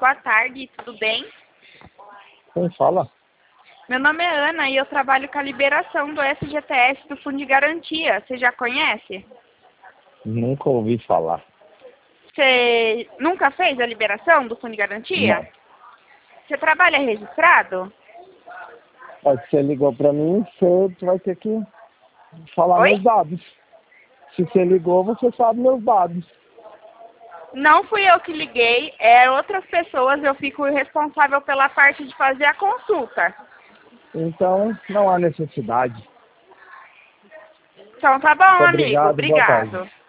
Boa tarde, tudo bem? Quem fala? Meu nome é Ana e eu trabalho com a liberação do FGTS do Fundo de Garantia. Você já conhece? Nunca ouvi falar. Você nunca fez a liberação do Fundo de Garantia? Não. Você trabalha registrado? Mas você ligou pra mim, você vai ter que falar Oi? meus dados. Se você ligou, você sabe meus dados. Não fui eu que liguei, é outras pessoas, eu fico responsável pela parte de fazer a consulta. Então, não há necessidade. Então tá bom, Muito amigo. obrigado, boa tarde. Obrigado.